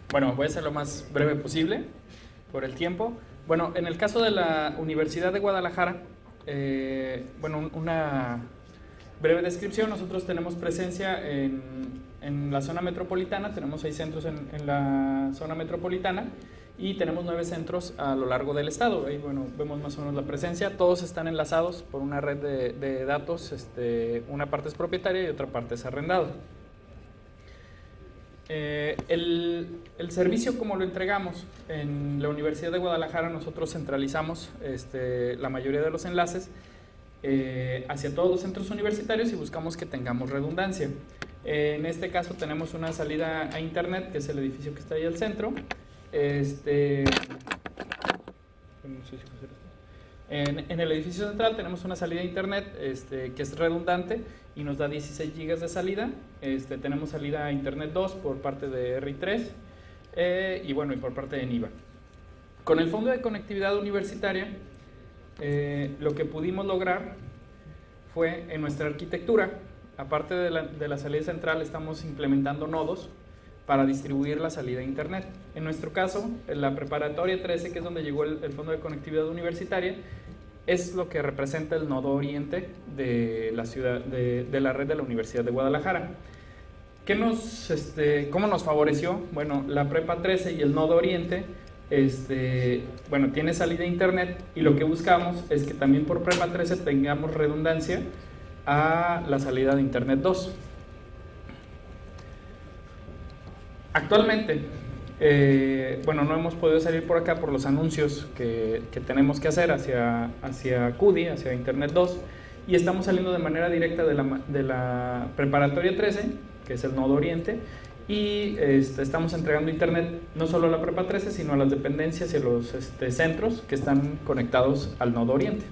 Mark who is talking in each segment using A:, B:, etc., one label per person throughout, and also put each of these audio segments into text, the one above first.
A: Bueno, voy a ser lo más breve posible por el tiempo. Bueno, en el caso de la Universidad de Guadalajara, bueno, una breve descripción. Nosotros tenemos presencia en la zona metropolitana, tenemos 6 centros en la zona metropolitana y tenemos 9 centros a lo largo del estado. Ahí, bueno, vemos más o menos la presencia. Todos están enlazados por una red de datos. Una parte es propietaria y otra parte es arrendada. El servicio, como lo entregamos en la Universidad de Guadalajara, nosotros centralizamos la mayoría de los enlaces hacia todos los centros universitarios y buscamos que tengamos redundancia. En este caso tenemos una salida a internet, que es el edificio que está ahí al centro. En el edificio central tenemos una salida a internet que es redundante y nos da 16 GB de salida. Tenemos salida a internet 2 por parte de RI3 y bueno, y por parte de NIVA. Con el Fondo de Conectividad Universitaria, lo que pudimos lograr fue en nuestra arquitectura, aparte de la salida central, estamos implementando nodos para distribuir la salida a internet. En nuestro caso, en la preparatoria 13, que es donde llegó el Fondo de Conectividad Universitaria, es lo que representa el nodo oriente de la ciudad, de la red de la Universidad de Guadalajara. ¿Cómo nos favoreció? Bueno, la prepa 13 y el nodo oriente, bueno, tiene salida a internet y lo que buscamos es que también por prepa 13 tengamos redundancia a la salida de internet 2. Actualmente, bueno, no hemos podido salir por acá por los anuncios que tenemos que hacer hacia CUDI, hacia Internet 2, y estamos saliendo de manera directa de la preparatoria 13, que es el nodo oriente, y estamos entregando Internet no solo a la prepa 13, sino a las dependencias y a los centros que están conectados al nodo oriente.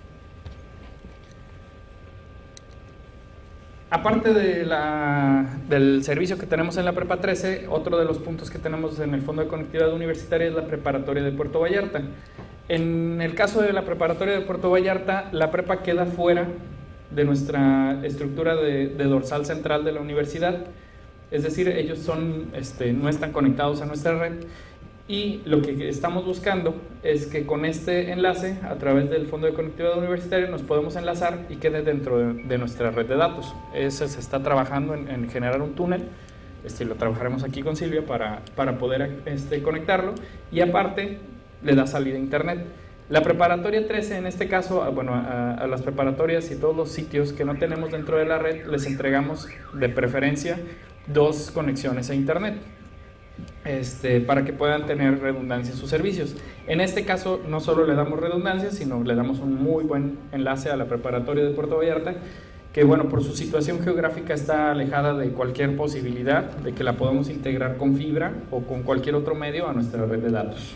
A: Aparte del servicio que tenemos en la prepa 13, otro de los puntos que tenemos en el Fondo de Conectividad Universitaria es la preparatoria de Puerto Vallarta. En el caso de la preparatoria de Puerto Vallarta, la prepa queda fuera de nuestra estructura de dorsal central de la universidad, es decir, ellos no están conectados a nuestra red. Y lo que estamos buscando es que con este enlace, a través del Fondo de Conectividad Universitaria, nos podemos enlazar y quede dentro de nuestra red de datos. Se está trabajando en generar un túnel, lo trabajaremos aquí con Silvia para poder conectarlo, y aparte le da salida a internet. La preparatoria 13, en este caso, bueno, a las preparatorias y todos los sitios que no tenemos dentro de la red, les entregamos de preferencia 2 conexiones a internet. Para que puedan tener redundancia en sus servicios. En este caso no solo le damos redundancia, sino le damos un muy buen enlace a la preparatoria de Puerto Vallarta, que bueno, por su situación geográfica está alejada de cualquier posibilidad de que la podamos integrar con fibra o con cualquier otro medio a nuestra red de datos.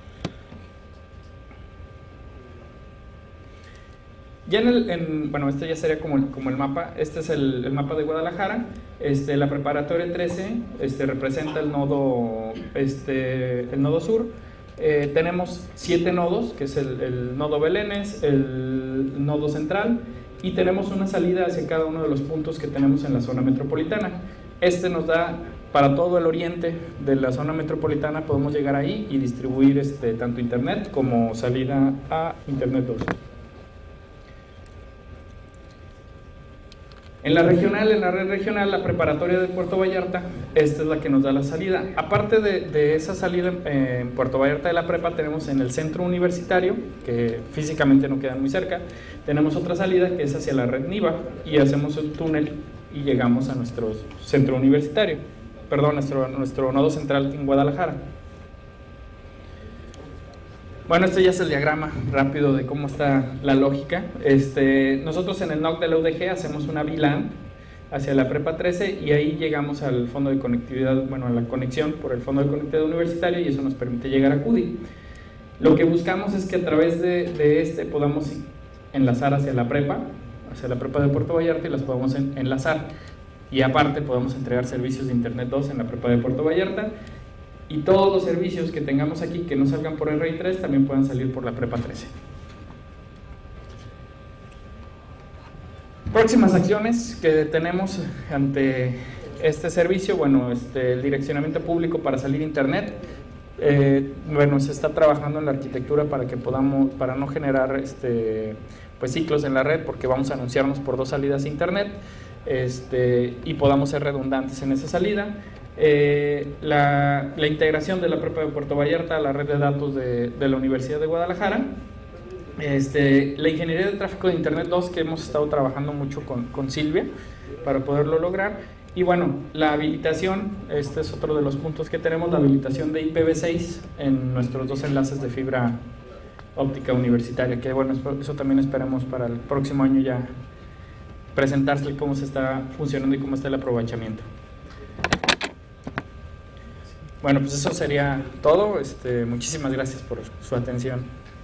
A: Ya bueno, este ya sería como el mapa. Este es el mapa de Guadalajara. La preparatoria 13 representa el nodo sur. Tenemos 7 nodos, que es el nodo Belénes, el nodo central, y tenemos una salida hacia cada uno de los puntos que tenemos en la zona metropolitana. Nos da para todo el oriente de la zona metropolitana, podemos llegar ahí y distribuir tanto internet como salida a internet 2. En la red regional, la preparatoria de Puerto Vallarta, esta es la que nos da la salida. Aparte de esa salida en Puerto Vallarta de la prepa, tenemos en el centro universitario, que físicamente no quedan muy cerca, tenemos otra salida que es hacia la red NIVA, y hacemos un túnel y llegamos a nuestro centro universitario, perdón, nuestro nodo central en Guadalajara. Bueno, este ya es el diagrama rápido de cómo está la lógica. Nosotros en el NOC de la UDG hacemos una VLAN hacia la prepa 13 y ahí llegamos al Fondo de Conectividad, bueno, a la conexión por el Fondo de Conectividad Universitario, y eso nos permite llegar a CUDI. Lo que buscamos es que a través de podamos enlazar hacia la prepa de Puerto Vallarta, y las podamos enlazar. Y aparte podemos entregar servicios de Internet 2 en la prepa de Puerto Vallarta. Y todos los servicios que tengamos aquí que no salgan por RI3 también puedan salir por la prepa 13. Próximas acciones que tenemos ante este servicio, bueno, el direccionamiento público para salir a internet, bueno, se está trabajando en la arquitectura para que podamos, para no generar pues ciclos en la red, porque vamos a anunciarnos por 2 salidas a internet, y podamos ser redundantes en esa salida. La integración de la prepa de Puerto Vallarta a la red de datos de la Universidad de Guadalajara. La ingeniería de tráfico de Internet 2, que hemos estado trabajando mucho con Silvia para poderlo lograr. Y bueno, la habilitación, este es otro de los puntos que tenemos, la habilitación de IPv6 en nuestros 2 enlaces de fibra óptica universitaria, que bueno, eso también esperamos para el próximo año ya presentarse cómo se está funcionando y cómo está el aprovechamiento. Bueno, pues eso sería todo. Muchísimas gracias por su atención.